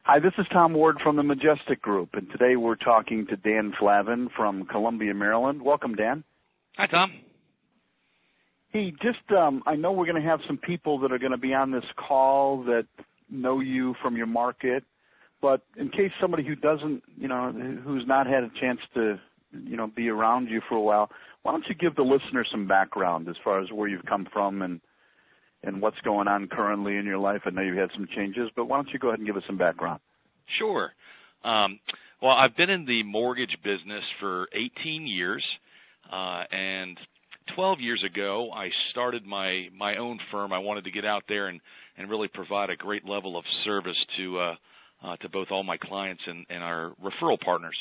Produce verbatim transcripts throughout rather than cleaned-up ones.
Hi, this is Tom Ward from the Majestic Group, and today we're talking to Dan Flavin from Columbia, Maryland. Welcome, Dan. Hi, Tom. Hey, just um, I know we're going to have some people that are going to be on this call that know you from your market, but in case somebody who doesn't, you know, who's not had a chance to, you know, be around you for a while, why don't you give the listener some background as far as where you've come from and and what's going on currently in your life? I know you've had some changes, but why don't you go ahead and give us some background? Sure. Um, well, I've been in the mortgage business for eighteen years, uh, and twelve years ago, I started my, my own firm. I wanted to get out there and, and really provide a great level of service to uh, uh, to both all my clients and, and our referral partners.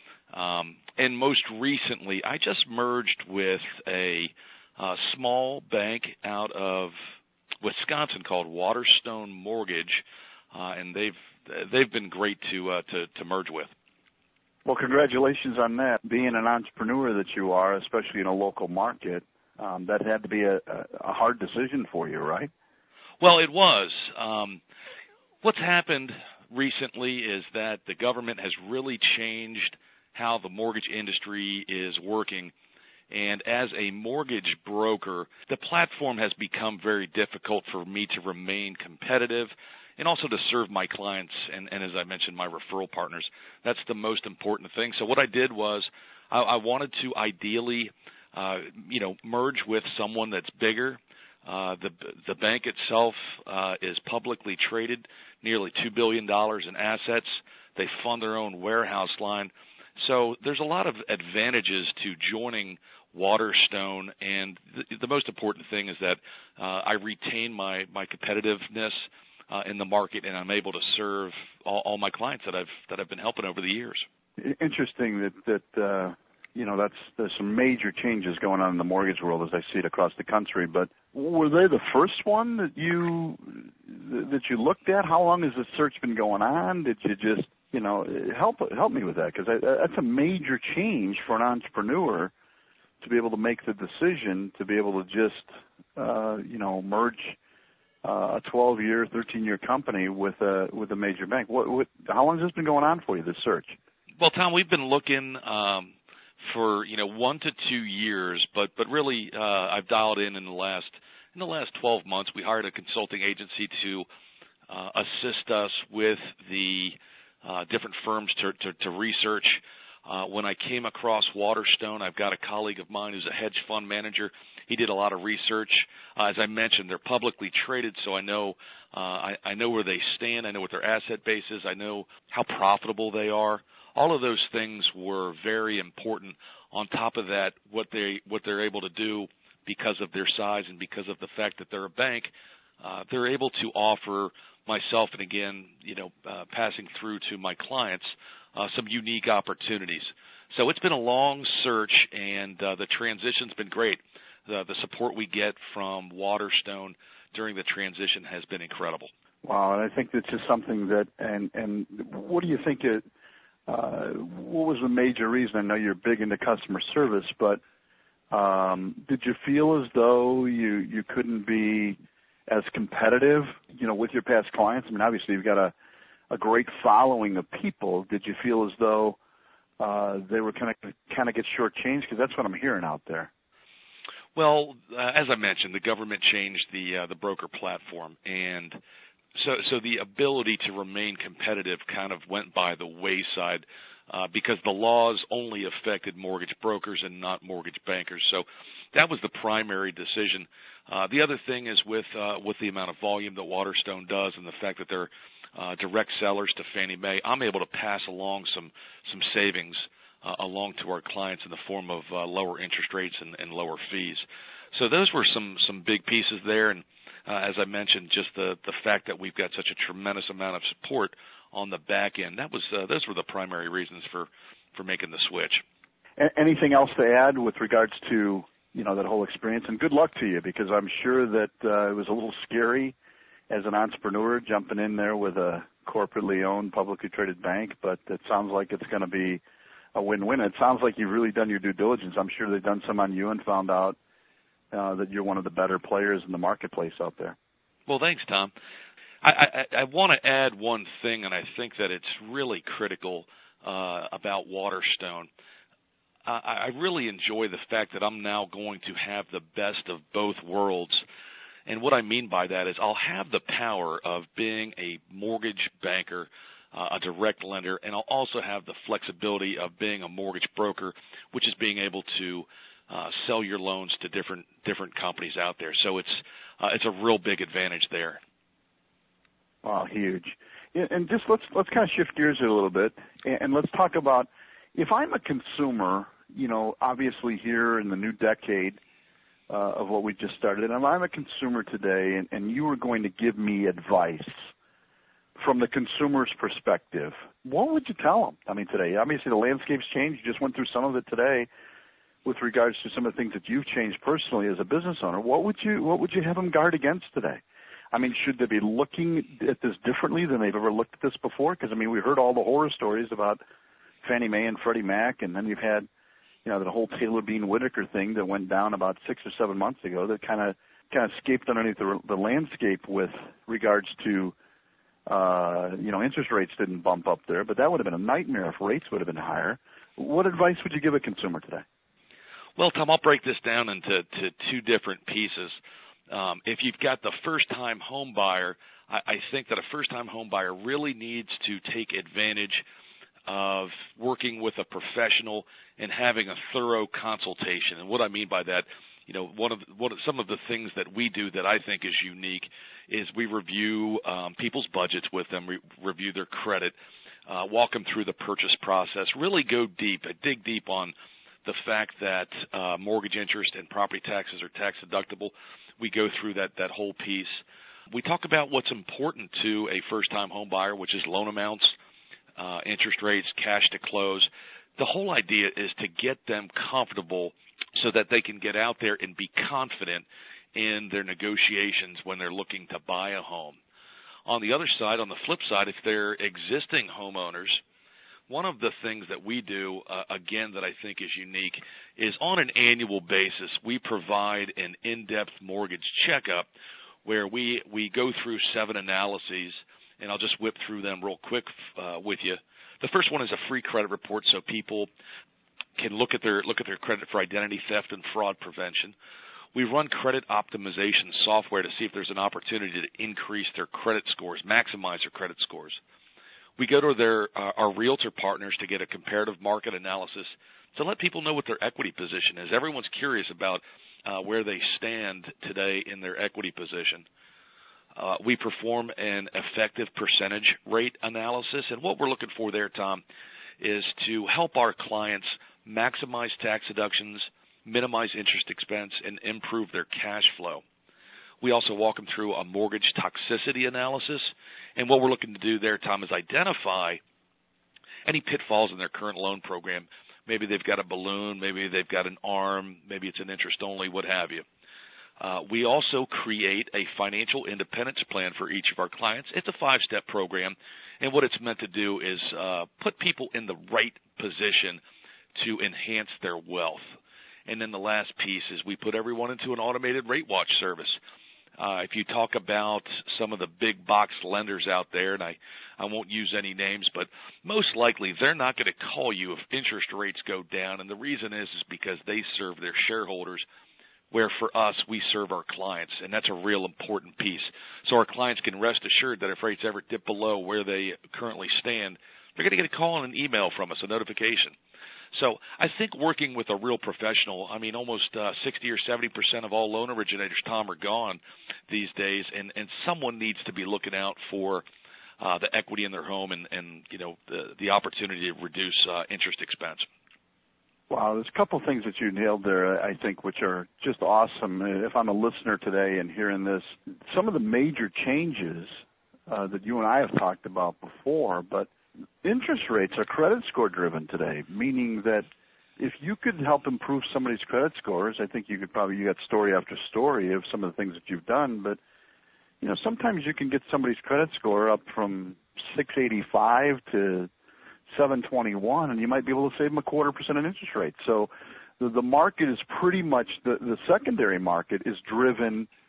Um, and most recently, I just merged with a, a small bank out of Wisconsin called Waterstone Mortgage, uh, and they've they've been great to uh, to to merge with. Well, congratulations on that. Being an entrepreneur that you are, especially in a local market, um, that had to be a, a hard decision for you, right? Well, it was. Um, what's happened recently is that the government has really changed how the mortgage industry is working. And as a mortgage broker, the platform has become very difficult for me to remain competitive and also to serve my clients and, and as I mentioned, my referral partners. That's the most important thing. So what I did was I, I wanted to ideally, uh, you know, merge with someone that's bigger. Uh, the the bank itself uh, is publicly traded, nearly two billion dollars in assets. They fund their own warehouse line. So there's a lot of advantages to joining Waterstone, and the, the most important thing is that uh, I retain my, my competitiveness uh, in the market, and I'm able to serve all, all my clients that I've that I've been helping over the years. Interesting that that uh, you know that's there's some major changes going on in the mortgage world as I see it across the country. But were they the first one that you that you looked at? How long has the search been going on? Did you just you know help help me with that, because that's a major change for an entrepreneur to be able to make the decision to be able to just, uh, you know, merge uh, a twelve-year, thirteen-year company with a with a major bank. What, what, how long has this been going on for you, this search? Well, Tom, we've been looking um, for you know one to two years, but but really uh, I've dialed in in the last in the last twelve months. We hired a consulting agency to uh, assist us with the uh, different firms to to, to research. Uh, when I came across Waterstone, I've got a colleague of mine who's a hedge fund manager. He did a lot of research. Uh, as I mentioned, they're publicly traded, so I know uh, I, I know where they stand. I know what their asset base is. I know how profitable they are. All of those things were very important. On top of that, what they what they're able to do because of their size and because of the fact that they're a bank, uh, they're able to offer myself and again, you know, uh, passing through to my clients. Uh, some unique opportunities. So it's been a long search, and uh, the transition's been great. The, the support we get from Waterstone during the transition has been incredible. Wow, and I think that's just something that, and, and what do you think, it, uh, what was the major reason? I know you're big into customer service, but um, did you feel as though you, you couldn't be as competitive, you know, with your past clients? I mean, obviously you've got a a great following of people. Did you feel as though uh, they were kind of kind of get shortchanged? Because that's what I'm hearing out there. Well, uh, as I mentioned, the government changed the uh, the broker platform, and so so the ability to remain competitive kind of went by the wayside uh, because the laws only affected mortgage brokers and not mortgage bankers. So that was the primary decision. Uh, the other thing is with uh, with the amount of volume that Waterstone does and the fact that they're Uh, direct sellers to Fannie Mae, I'm able to pass along some some savings uh, along to our clients in the form of uh, lower interest rates and, and lower fees. So those were some some big pieces there, and uh, as I mentioned, just the the fact that we've got such a tremendous amount of support on the back end. That was uh, those were the primary reasons for for making the switch. Anything else to add with regards to you know that whole experience? And good luck to you, because I'm sure that uh, it was a little scary as an entrepreneur jumping in there with a corporately owned, publicly traded bank, but it sounds like it's going to be a win-win. It sounds like you've really done your due diligence. I'm sure they've done some on you and found out uh, that you're one of the better players in the marketplace out there. Well, thanks, Tom. I, I, I want to add one thing, and I think that it's really critical uh, about Waterstone. I, I really enjoy the fact that I'm now going to have the best of both worlds. And what I mean by that is I'll have the power of being a mortgage banker, uh, a direct lender, and I'll also have the flexibility of being a mortgage broker, which is being able to uh, sell your loans to different different companies out there. So it's uh, it's a real big advantage there. Wow, huge. Yeah, and just let's let's kind of shift gears here a little bit, and, and let's talk about if I'm a consumer, you know, obviously here in the new decade uh, of what we just started, and if I'm a consumer today, and, and you were going to give me advice from the consumer's perspective, what would you tell them? I mean, today, obviously the landscape's changed. You just went through some of it today with regards to some of the things that you've changed personally as a business owner. What would you what would you have them guard against today? I mean, should they be looking at this differently than they've ever looked at this before? Because, I mean, we heard all the horror stories about Fannie Mae and Freddie Mac, and then you've had, you know, the whole Taylor Bean Whitaker thing that went down about six or seven months ago that kind of kind of escaped underneath the, the landscape with regards to, uh, you know, interest rates didn't bump up there, but that would have been a nightmare if rates would have been higher. What advice would you give a consumer today? Well, Tom, I'll break this down into to two different pieces. Um, if you've got the first-time home buyer, I, I think that a first-time home buyer really needs to take advantage of working with a professional and having a thorough consultation. And what I mean by that, you know, one of one of some of the things that we do that I think is unique is we review um, people's budgets with them, re- review their credit, uh, walk them through the purchase process, really go deep, dig deep on the fact that uh, mortgage interest and property taxes are tax deductible. We go through that, that whole piece. We talk about what's important to a first-time home buyer, which is loan amounts, uh, interest rates, cash to close. The whole idea is to get them comfortable so that they can get out there and be confident in their negotiations when they're looking to buy a home. On the other side, on the flip side, if they're existing homeowners, one of the things that we do, uh, again, that I think is unique is on an annual basis, we provide an in-depth mortgage checkup where we, we go through seven analyses, and I'll just whip through them real quick uh, with you. The first one is a free credit report so people can look at their look at their credit for identity theft and fraud prevention. We run credit optimization software to see if there's an opportunity to increase their credit scores, maximize their credit scores. We go to their uh, our realtor partners to get a comparative market analysis to let people know what their equity position is. Everyone's curious about uh, where they stand today in their equity position. Uh, we perform an effective percentage rate analysis, and what we're looking for there, Tom, is to help our clients maximize tax deductions, minimize interest expense, and improve their cash flow. We also walk them through a mortgage toxicity analysis, and what we're looking to do there, Tom, is identify any pitfalls in their current loan program. Maybe they've got a balloon, maybe they've got an ARM, maybe it's an interest only, what have you. Uh, we also create a financial independence plan for each of our clients. It's a five-step program, and what it's meant to do is uh, put people in the right position to enhance their wealth. And then the last piece is we put everyone into an automated rate watch service. Uh, if you talk about some of the big box lenders out there, and I, I won't use any names, but most likely they're not going to call you if interest rates go down. And the reason is, is because they serve their shareholders, where for us, we serve our clients. And that's a real important piece. So our clients can rest assured that if rates ever dip below where they currently stand, they're going to get a call and an email from us, a notification. So I think working with a real professional, I mean, almost uh, sixty or seventy percent of all loan originators, Tom, are gone these days, and, and someone needs to be looking out for uh, the equity in their home and, and you know, the, the opportunity to reduce uh, interest expense. Wow, there's a couple of things that you nailed there, I think, which are just awesome. If I'm a listener today and hearing this, some of the major changes uh, that you and I have talked about before, but interest rates are credit score driven today, meaning that if you could help improve somebody's credit scores, I think you could probably, you got story after story of some of the things that you've done, but you know, sometimes you can get somebody's credit score up from six eighty-five to seven twenty-one, and you might be able to save them a quarter percent in interest rate. So the, the market is pretty much, the, the secondary market is driven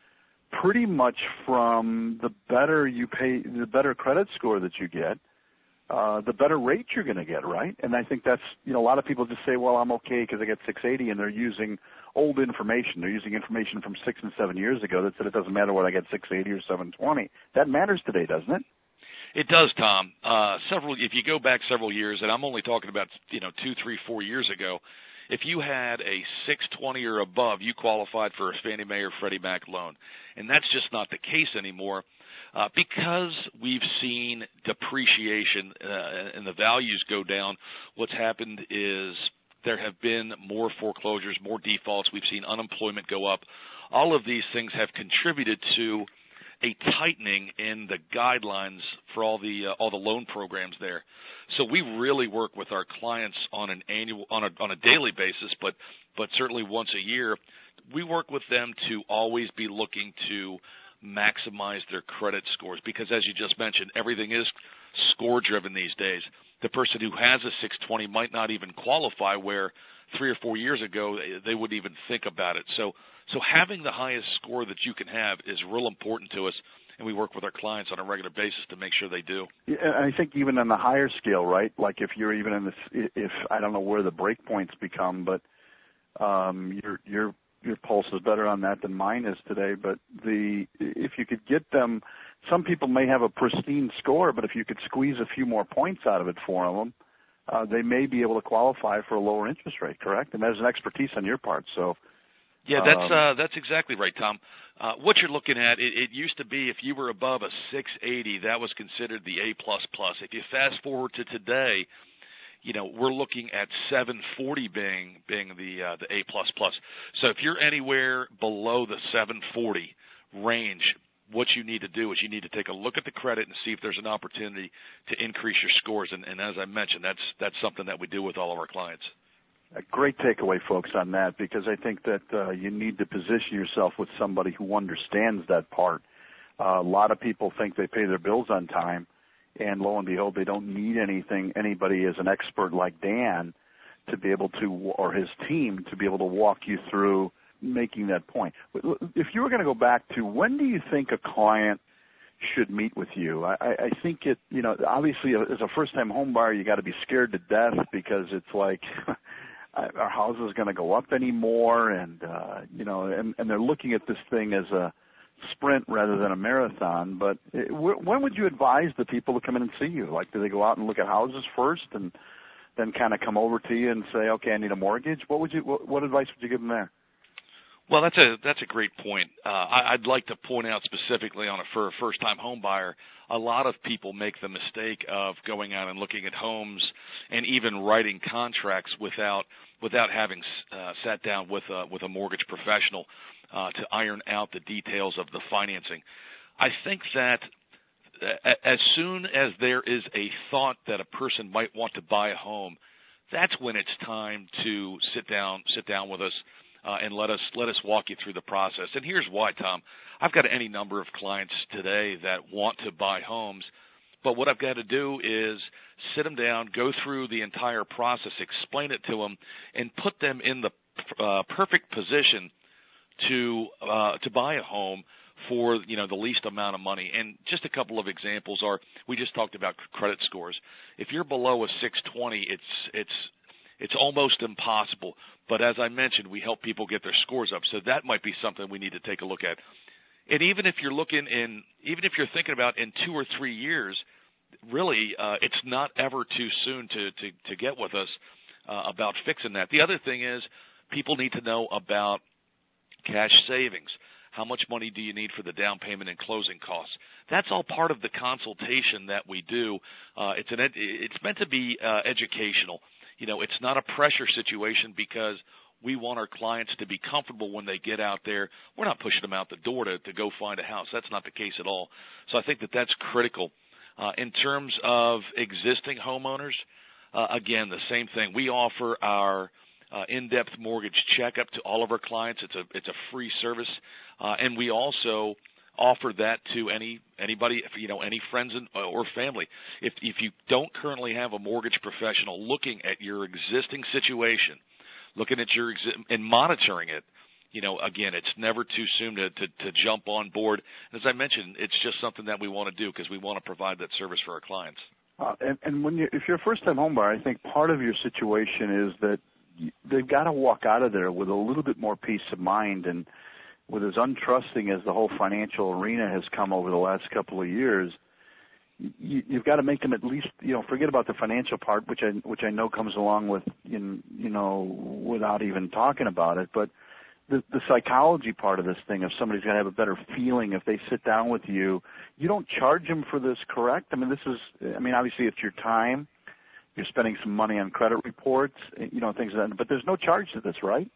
pretty much from the better you pay, the better credit score that you get, uh, the better rate you're going to get, right? And I think that's, you know, a lot of people just say, well, I'm okay because I get six eighty, and they're using old information. They're using information from six and seven years ago that said it doesn't matter whether I get six eighty or seven twenty. That matters today, doesn't it? It does, Tom. Uh, several, if you go back several years, and I'm only talking about, you know, two, three, four years ago, if you had a six twenty or above, you qualified for a Fannie Mae or Freddie Mac loan. And that's just not the case anymore uh, because we've seen depreciation uh, and the values go down. What's happened is there have been more foreclosures, more defaults. We've seen unemployment go up. All of these things have contributed to a tightening in the guidelines for all the uh, all the loan programs there. So we really work with our clients on an annual on a on a daily basis, but but certainly once a year. We work with them to always be looking to maximize their credit scores because, as you just mentioned, everything is score driven these days. The person who has a six twenty might not even qualify, where three or four years ago they, they wouldn't even think about it. So so having the highest score that you can have is real important to us, and we work with our clients on a regular basis to make sure they do. Yeah, I think even on the higher scale, right? Like if you're even in this, if I don't know where the break points become, but um, your your your pulse is better on that than mine is today. But the if you could get them, some people may have a pristine score, but if you could squeeze a few more points out of it for them, uh, they may be able to qualify for a lower interest rate. Correct? And there's an expertise on your part, so. Yeah, that's uh, that's exactly right, Tom. Uh, what you're looking at, it, it used to be if you were above a six eighty, that was considered the A plus plus. If you fast forward to today, you know we're looking at seven forty being being the uh, the A plus plus. So if you're anywhere below the seven forty range, what you need to do is you need to take a look at the credit and see if there's an opportunity to increase your scores. And, and as I mentioned, that's that's something that we do with all of our clients. A great takeaway, folks, on that, because I think that uh, you need to position yourself with somebody who understands that part. Uh, a lot of people think they pay their bills on time, and lo and behold, they don't need anything, anybody as an expert like Dan to be able to, or his team, to be able to walk you through making that point. If you were going to go back to, when do you think a client should meet with you? I, I think it, you know, obviously as a first-time home buyer, you got to be scared to death because it's like, our house is going to go up anymore, and uh, you know, and, and they're looking at this thing as a sprint rather than a marathon. But it, when would you advise the people to come in and see you? Like, do they go out and look at houses first, and then kind of come over to you and say, "Okay, I need a mortgage"? What would you? What, what advice would you give them there? Well, that's a that's a great point. Uh, I, I'd like to point out specifically on a for a first-time home buyer, a lot of people make the mistake of going out and looking at homes and even writing contracts without without having uh, sat down with a, with a mortgage professional uh, to iron out the details of the financing. I think that as soon as there is a thought that a person might want to buy a home, that's when it's time to sit down sit down with us. Uh, and let us let us walk you through the process. And here's why, Tom. I've got any number of clients today that want to buy homes, but what I've got to do is sit them down, go through the entire process, explain it to them, and put them in the uh, perfect position to uh, to buy a home for, you know, the least amount of money. And just a couple of examples are, we just talked about credit scores. If you're below a six twenty, it's it's It's almost impossible. But as I mentioned, we help people get their scores up. So that might be something we need to take a look at. And even if you're looking in, even if you're thinking about in two or three years, really, uh, it's not ever too soon to, to, to get with us uh, about fixing that. The other thing is people need to know about cash savings. How much money do you need for the down payment and closing costs? That's all part of the consultation that we do. Uh, it's an ed- it's meant to be uh, educational. You know, it's not a pressure situation because we want our clients to be comfortable when they get out there. We're not pushing them out the door to, to go find a house. That's not the case at all. So I think that that's critical. Uh, in terms of existing homeowners, uh, again, the same thing. We offer our uh, in-depth mortgage checkup to all of our clients. It's a it's a free service, uh, and we also offer that to any anybody, you know, any friends and, or family. If if you don't currently have a mortgage professional looking at your existing situation, looking at your exi- and monitoring it, you know, again, it's never too soon to, to, to jump on board. As I mentioned, it's just something that we want to do because we want to provide that service for our clients. Uh, and, and when you, if you're a first-time home buyer, I think part of your situation is that you, they've got to walk out of there with a little bit more peace of mind. And with as untrusting as the whole financial arena has come over the last couple of years, you, you've got to make them at least, you know, forget about the financial part, which I which I know comes along with, you know, without even talking about it, but The, the psychology part of this thing, if somebody's going to have a better feeling if they sit down with you, you don't charge them for this, correct? I mean, this is, I mean, obviously it's your time. You're spending some money on credit reports, you know, things like that. But there's no charge to this, right?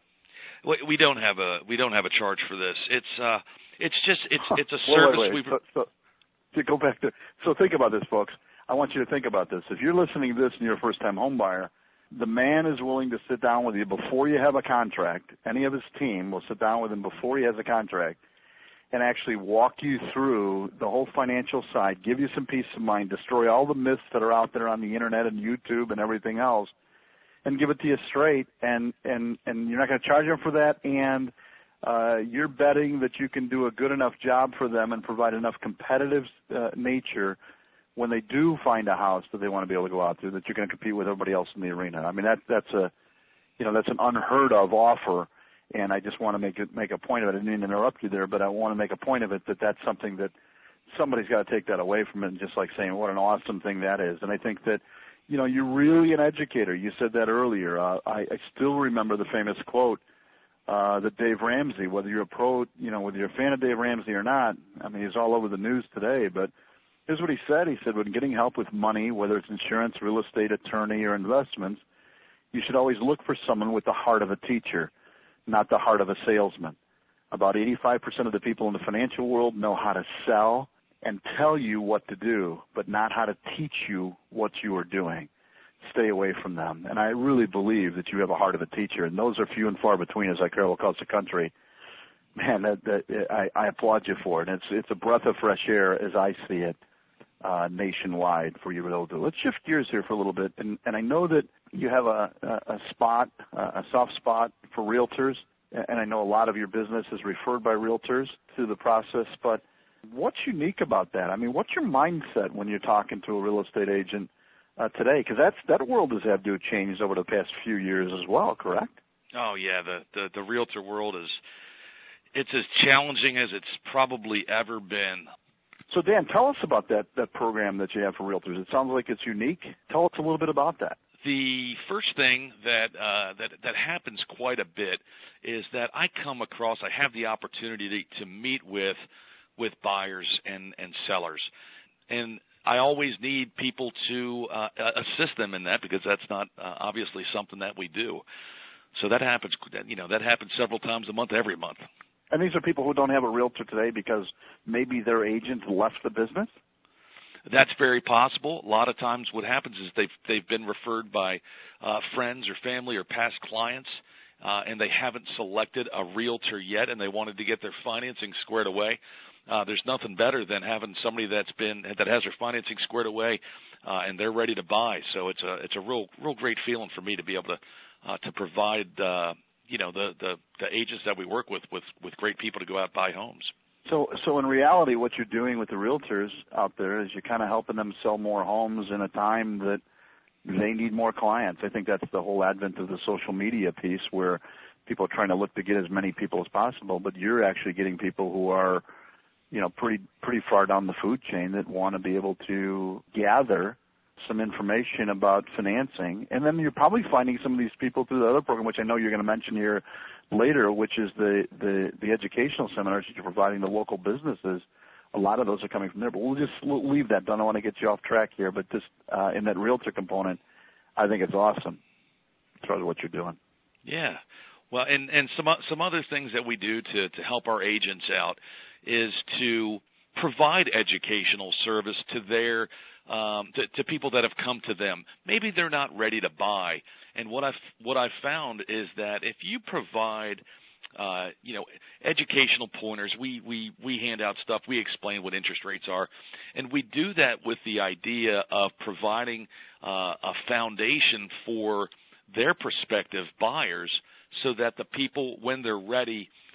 We don't have a we don't have a charge for this. It's uh, it's just it's it's a wait, service. wait, wait. we So, so, to go back to so think about this, folks. I want you to think about this. If you're listening to this and you're a first-time home buyer, the man is willing to sit down with you before you have a contract. Any of his team will sit down with him before he has a contract and actually walk you through the whole financial side, give you some peace of mind, destroy all the myths that are out there on the internet and YouTube and everything else, and give it to you straight. And, and, and you're not going to charge them for that, and uh, you're betting that you can do a good enough job for them and provide enough competitive uh, nature when they do find a house that they want to be able to go out to, that you're going to compete with everybody else in the arena. I mean, that, that's a, you know, that's an unheard of offer, and I just want to make it, make a point of it. I didn't mean to interrupt you there, but I want to make a point of it that that's something that somebody's got to take that away from it, and just like saying what an awesome thing that is. And I think that, you know, you're really an educator. You said that earlier. Uh, I, I still remember the famous quote uh, that Dave Ramsey, whether you're a pro, you know, whether you're a fan of Dave Ramsey or not, I mean, he's all over the news today, but here's what he said. He said, when getting help with money, whether it's insurance, real estate, attorney, or investments, you should always look for someone with the heart of a teacher, not the heart of a salesman. About eighty-five percent of the people in the financial world know how to sell and tell you what to do, but not how to teach you what you are doing. Stay away from them. And I really believe that you have a heart of a teacher, and those are few and far between as I travel across the country. Man, that, that, I, I applaud you for it. And it's, it's a breath of fresh air as I see it. Uh, nationwide for you to be able to do. Let's shift gears here for a little bit, and, and I know that you have a, a, a spot, uh, a soft spot for realtors, and I know a lot of your business is referred by realtors through the process, but what's unique about that? I mean, what's your mindset when you're talking to a real estate agent uh, today? Because that's that world has had to have changed over the past few years as well, correct? Oh, yeah, the, the, the realtor world is, it's as challenging as it's probably ever been. So, Dan, tell us about that, that program that you have for realtors. It sounds like it's unique. Tell us a little bit about that. The first thing that uh, that that happens quite a bit is that I come across, I have the opportunity to, to meet with with buyers and, and sellers, and I always need people to uh, assist them in that because that's not uh, obviously something that we do. So that happens, you know, that happens several times a month, every month. And these are people who don't have a realtor today because maybe their agent left the business? That's very possible. A lot of times what happens is they've, they've been referred by uh, friends or family or past clients, uh, and they haven't selected a realtor yet, and they wanted to get their financing squared away. Uh, there's nothing better than having somebody that's been that has their financing squared away, uh, and they're ready to buy. So it's a it's a real real great feeling for me to be able to uh, to provide uh, you know the, the the agents that we work with with with great people to go out and buy homes. So so in reality, what you're doing with the realtors out there is you're kind of helping them sell more homes in a time that they need more clients. I think that's the whole advent of the social media piece where people are trying to look to get as many people as possible, but you're actually getting people who are, you know, pretty pretty far down the food chain that want to be able to gather some information about financing. And then you're probably finding some of these people through the other program, which I know you're going to mention here later, which is the, the, the educational seminars that you're providing to local businesses. A lot of those are coming from there. But we'll just leave that. Don't want to get you off track here, but just uh, in that realtor component, I think it's awesome as far as what you're doing. Yeah. Well, and, and some some other things that we do to, to help our agents out is to provide educational service to their um, to, to people that have come to them. Maybe they're not ready to buy, and what I've what I've found is that if you provide uh, you know educational pointers, we we we hand out stuff, we explain what interest rates are, and we do that with the idea of providing uh, a foundation for their prospective buyers, so that the people, when they're ready,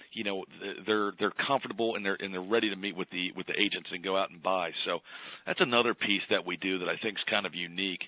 you know, they're they're comfortable and they're and they're ready to meet with the with the agents and go out and buy. So that's another piece that we do that I think is kind of unique.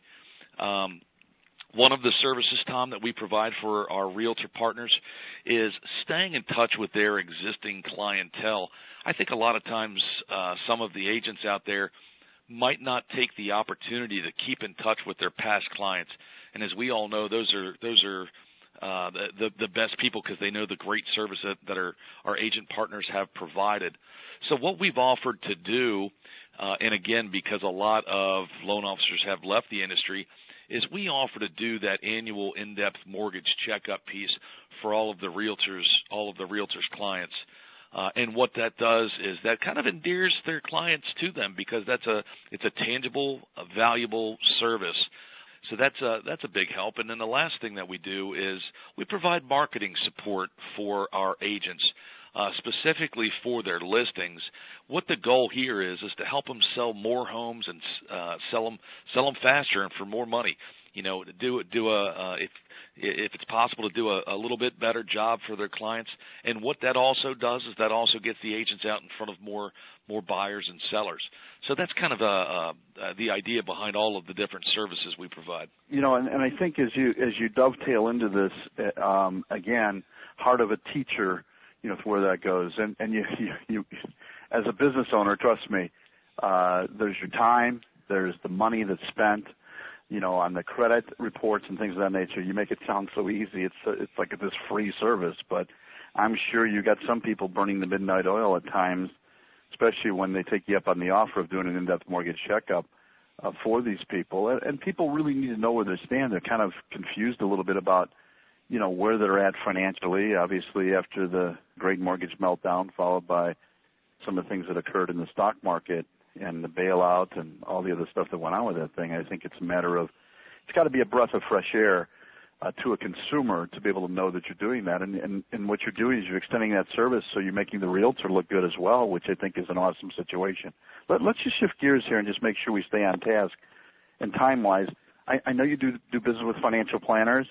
Um, One of the services, Tom, that we provide for our realtor partners is staying in touch with their existing clientele. I think a lot of times uh, some of the agents out there might not take the opportunity to keep in touch with their past clients. And as we all know, those are those are uh, the, the the best people because they know the great service that, that our, our agent partners have provided. So what we've offered to do, uh, and again, because a lot of loan officers have left the industry, is we offer to do that annual in-depth mortgage checkup piece for all of the realtors, all of the realtors' clients. Uh, and what that does is that kind of endears their clients to them because that's a it's a tangible, a valuable service. So that's a that's a big help. And then the last thing that we do is we provide marketing support for our agents, uh, specifically for their listings. What the goal here is is to help them sell more homes and uh, sell them sell them faster and for more money. You know, do do a uh, if if it's possible to do a, a little bit better job for their clients. And what that also does is that also gets the agents out in front of more more buyers and sellers. So that's kind of a, a, the idea behind all of the different services we provide. You know, and, and I think as you as you dovetail into this, um, again, heart of a teacher, you know, where that goes. And, and you, you, you, as a business owner, trust me, uh, there's your time, there's the money that's spent, you know, on the credit reports and things of that nature. You make it sound so easy. It's it's like this free service, but I'm sure you got some people burning the midnight oil at times, especially when they take you up on the offer of doing an in-depth mortgage checkup uh, for these people. And, and people really need to know where they stand. They're kind of confused a little bit about, you know, where they're at financially, obviously after the great mortgage meltdown, followed by some of the things that occurred in the stock market and the bailout and all the other stuff that went on with that thing. I think it's a matter of, it's got to be a breath of fresh air uh, to a consumer to be able to know that you're doing that. And, and, and what you're doing is you're extending that service so you're making the realtor look good as well, which I think is an awesome situation. Let, let's just shift gears here and just make sure we stay on task. And time-wise, I, I know you do do business with financial planners.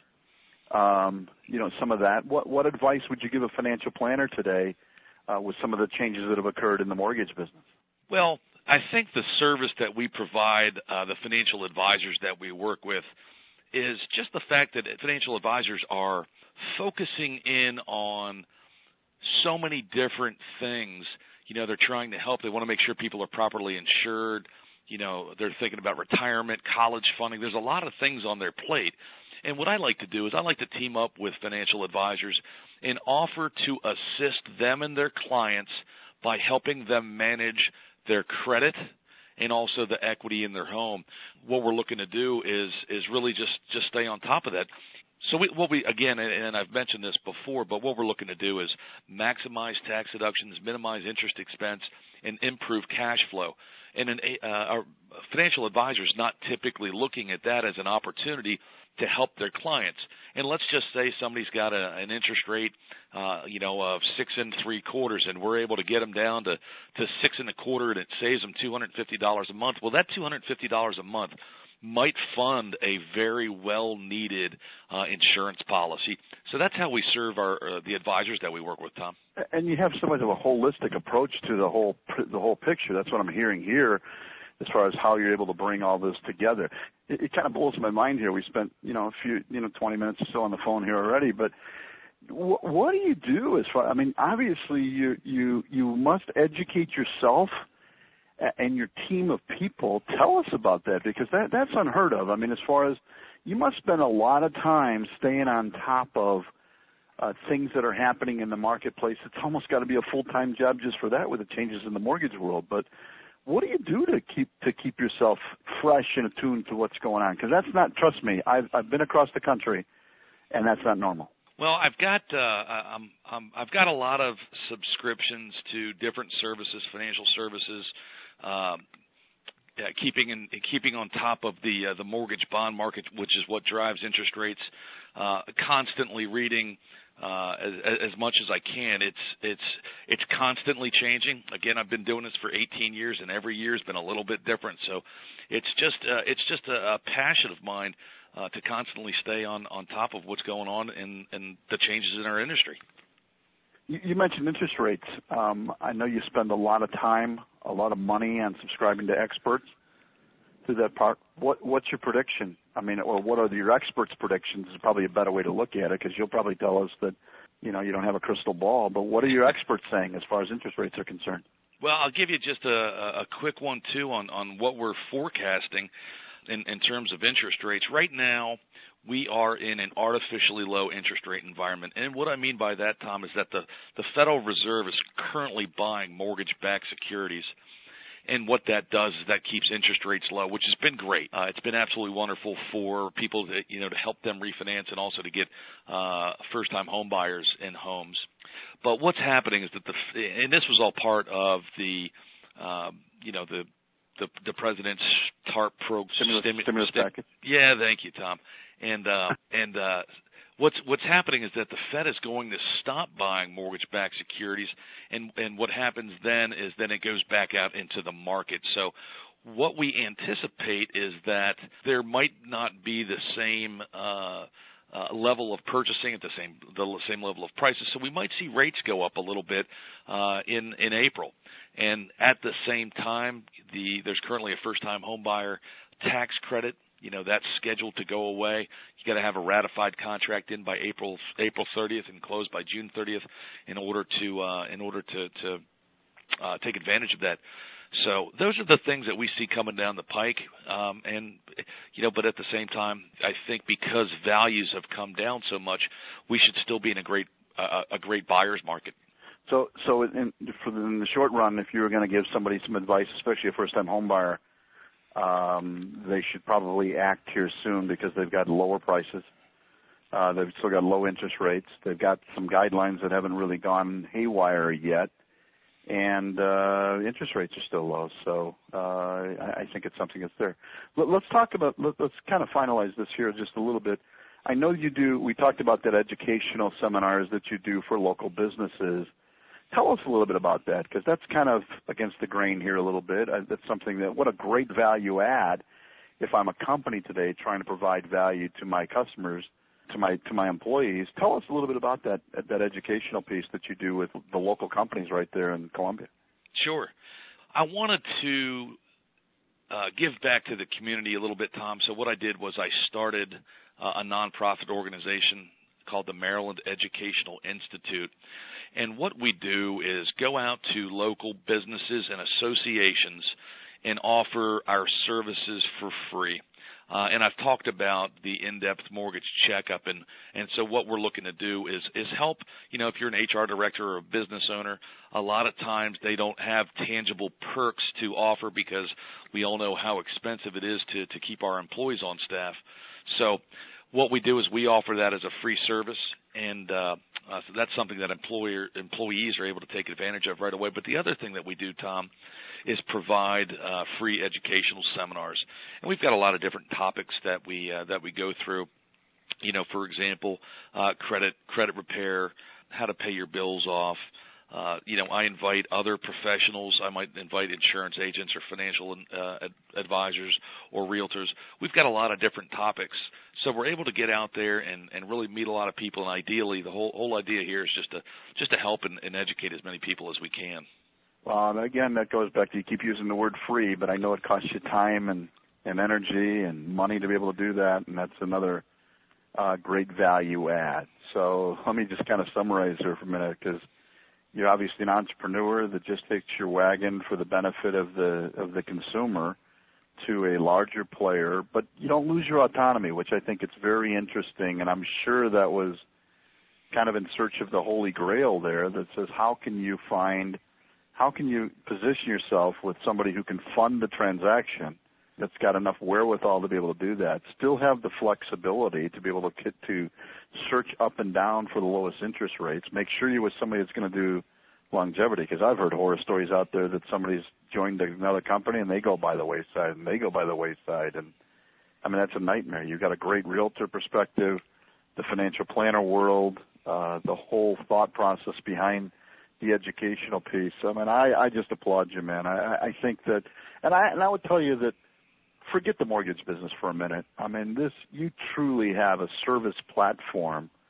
Um, you know, some of that. What, what advice would you give a financial planner today uh, with some of the changes that have occurred in the mortgage business? Well, I think the service that we provide, uh, the financial advisors that we work with, is just the fact that financial advisors are focusing in on so many different things. You know, they're trying to help. They want to make sure people are properly insured. You know, they're thinking about retirement, college funding. There's a lot of things on their plate. And what I like to do is I like to team up with financial advisors and offer to assist them and their clients by helping them manage their credit and also the equity in their home. What we're looking to do is is really just, just stay on top of that. So we, what we again, and, and I've mentioned this before, but what we're looking to do is maximize tax deductions, minimize interest expense, and improve cash flow. And an, uh, our financial advisor is not typically looking at that as an opportunity to help their clients. And let's just say somebody's got a, an interest rate, uh, you know, of six and three quarters, and we're able to get them down to, to six and a quarter, and it saves them two hundred fifty dollars a month. Well, that two hundred fifty dollars a month might fund a very well-needed uh, insurance policy. So that's how we serve our uh, the advisors that we work with, Tom. And you have so much of a holistic approach to the whole the whole picture. That's what I'm hearing here, as far as how you're able to bring all this together. It, it kind of blows my mind here. We spent you know a few you know twenty minutes or so on the phone here already, but wh- what do you do as far? I mean, obviously you you you must educate yourself and your team of people. Tell us about that, because that that's unheard of. I mean, as far as you must spend a lot of time staying on top of uh, things that are happening in the marketplace. It's almost got to be a full-time job just for that with the changes in the mortgage world. But what do you do to keep to keep yourself fresh and attuned to what's going on? Because that's not, trust me, I've I've been across the country, and that's not normal. Well, I've got uh, I'm, I'm, I've got a lot of subscriptions to different services, financial services. Um, yeah, keeping in, keeping on top of the uh, the mortgage bond market, which is what drives interest rates. Uh, constantly reading uh, as, as much as I can. It's it's it's constantly changing. Again, I've been doing this for eighteen years, and every year has been a little bit different. So, it's just uh, it's just a, a passion of mine uh, to constantly stay on, on top of what's going on in, in the changes in our industry. You, you mentioned interest rates. Um, I know you spend a lot of time, a lot of money on subscribing to experts through that part. What, what's your prediction? I mean, or what are your experts' predictions is probably a better way to look at it, because you'll probably tell us that, you know, you don't have a crystal ball, but what are your experts saying as far as interest rates are concerned? Well, I'll give you just a, a quick one, too, on, on what we're forecasting in, in terms of interest rates. Right now, we are in an artificially low interest rate environment. And what I mean by that, Tom, is that the, the Federal Reserve is currently buying mortgage-backed securities. And what that does is that keeps interest rates low, which has been great. Uh, it's been absolutely wonderful for people to, you know, to help them refinance and also to get uh, first-time home buyers in homes. But what's happening is that the, and this was all part of the, uh, you know, the, the the president's TARP program, stimulus, stimu- stimulus stim- package. Yeah, thank you, Tom. And uh, and uh, what's what's happening is that the Fed is going to stop buying mortgage-backed securities, and and what happens then is then it goes back out into the market. So what we anticipate is that there might not be the same uh, uh, level of purchasing at the same the same level of prices. So we might see rates go up a little bit uh, in in April. And at the same time, the there's currently a first-time home buyer tax credit. You know, that's scheduled to go away. You got to have a ratified contract in by April April thirtieth and close by June thirtieth in order to uh, in order to to uh, take advantage of that. So those are the things that we see coming down the pike. Um, and you know, but at the same time, I think because values have come down so much, we should still be in a great uh, a great buyer's market. So, so in, for the, in the short run, if you were going to give somebody some advice, especially a first-time home buyer, um, they should probably act here soon because they've got lower prices. Uh, they've still got low interest rates. They've got some guidelines that haven't really gone haywire yet, and uh, interest rates are still low. So uh, I, I think it's something that's there. Let, let's talk about. Let, let's kind of finalize this here just a little bit. I know you do. We talked about that educational seminars that you do for local businesses. Tell us a little bit about that, because that's kind of against the grain here a little bit. Uh, that's something that, what a great value add if I'm a company today trying to provide value to my customers, to my to my employees. Tell us a little bit about that that educational piece that you do with the local companies right there in Columbia. Sure. I wanted to uh, give back to the community a little bit, Tom. So what I did was I started uh, a nonprofit organization called the Maryland Educational Institute. And what we do is go out to local businesses and associations and offer our services for free. Uh, and I've talked about the in-depth mortgage checkup, and, and so what we're looking to do is, is help, you know, if you're an H R director or a business owner, a lot of times they don't have tangible perks to offer because we all know how expensive it is to, to keep our employees on staff. So what we do is we offer that as a free service, and uh, uh, so that's something that employer employees are able to take advantage of right away. But the other thing that we do, Tom, is provide uh, free educational seminars, and we've got a lot of different topics that we uh, that we go through. You know, for example, uh, credit credit repair, how to pay your bills off. Uh, you know, I invite other professionals. I might invite insurance agents or financial uh, ad- advisors or realtors. We've got a lot of different topics, so we're able to get out there and, and really meet a lot of people. And ideally, the whole whole idea here is just to just to help and, and educate as many people as we can. Well, again, that goes back to, you keep using the word free, but I know it costs you time and, and energy and money to be able to do that, and that's another uh, great value add. So let me just kind of summarize here for a minute, because you're obviously an entrepreneur that just takes your wagon for the benefit of the of the consumer to a larger player, but you don't lose your autonomy, which I think it's very interesting, and I'm sure that was kind of in search of the Holy Grail there that says how can you find, how can you position yourself with somebody who can fund the transaction that's got enough wherewithal to be able to do that, still have the flexibility to be able to get to search up and down for the lowest interest rates, make sure you're with somebody that's going to do longevity, because I've heard horror stories out there that somebody's joined another company and they go by the wayside and they go by the wayside. And, I mean, that's a nightmare. You've got a great realtor perspective, the financial planner world, uh, the whole thought process behind the educational piece. I mean, I, I just applaud you, man. I, I think that, and I, and I would tell you that, forget the mortgage business for a minute. I mean, this, you truly have a service platform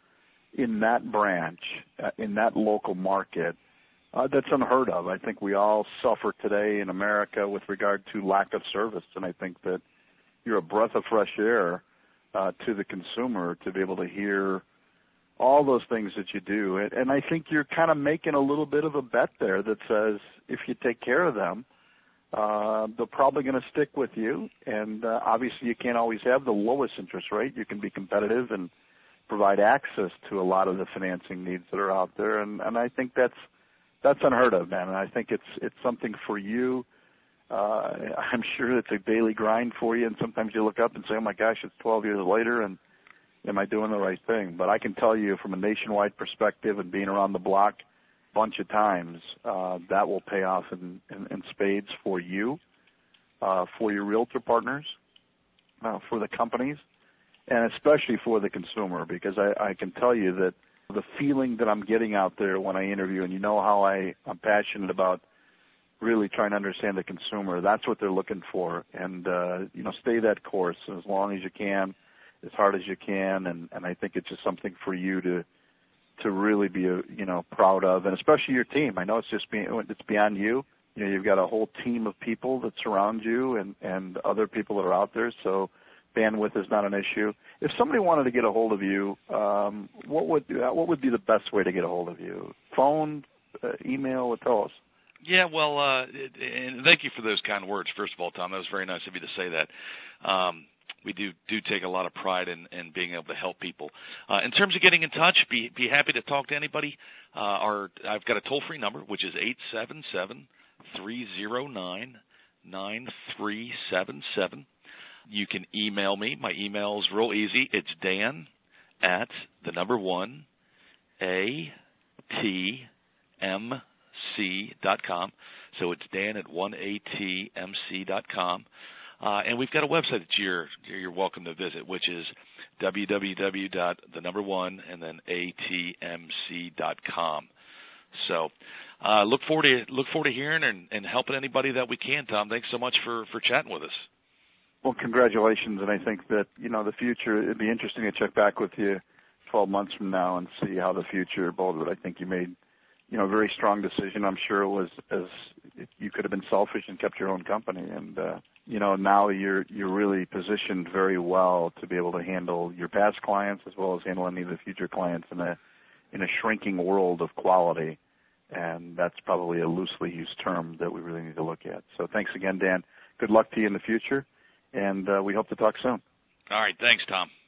in that branch, uh, in that local market, uh, that's unheard of. I think we all suffer today in America with regard to lack of service, and I think that you're a breath of fresh air uh, to the consumer to be able to hear all those things that you do. And, and I think you're kind of making a little bit of a bet there that says if you take care of them, uh, they're probably going to stick with you. And uh, obviously you can't always have the lowest interest rate. You can be competitive and provide access to a lot of the financing needs that are out there. And, and I think that's that's unheard of, man. And I think it's it's something for you. Uh, I'm sure it's a daily grind for you, and sometimes you look up and say, oh, my gosh, it's twelve years later, and am I doing the right thing? But I can tell you from a nationwide perspective and being around the block a bunch of times, uh, that will pay off in, in, in spades for you, uh, for your realtor partners, uh, for the companies, and especially for the consumer, because I, I can tell you that the feeling that I'm getting out there when I interview, and you know how I, I'm passionate about really trying to understand the consumer, that's what they're looking for. And, uh, you know, stay that course as long as you can, as hard as you can, and, and I think it's just something for you to to really be, you know, proud of, and especially your team. I know it's just being, it's beyond you. You know, you've got a whole team of people that surround you and, and other people that are out there, so bandwidth is not an issue. If somebody wanted to get a hold of you, um, what would what would be the best way to get a hold of you? Phone, uh, email, tell us. Yeah, well, uh, and thank you for those kind words, first of all, Tom. That was very nice of you to say that. Um, we do, do take a lot of pride in, in being able to help people. Uh, in terms of getting in touch, be, be happy to talk to anybody. Uh, our, I've got a toll-free number, which is eight seven seven, three oh nine, nine three seven seven. You can email me. My email is real easy. It's Dan at the number one, A T M C dot com. So it's Dan at one A T M C dot com. Uh, and we've got a website that you're, you're welcome to visit, which is w w w dot the number one and then A T M C dot com. So uh, look forward to look forward to hearing and, and helping anybody that we can, Tom. Thanks so much for, for chatting with us. Well, congratulations, and I think that, you know, the future, it'd be interesting to check back with you twelve months from now and see how the future evolved. But I think you made, you know, a very strong decision. I'm sure it was as you could have been selfish and kept your own company. And, uh, you know, now you're you're really positioned very well to be able to handle your past clients as well as handle any of the future clients in a in a shrinking world of quality. And that's probably a loosely used term that we really need to look at. So thanks again, Dan. Good luck to you in the future, and uh, we hope to talk soon. All right. Thanks, Tom.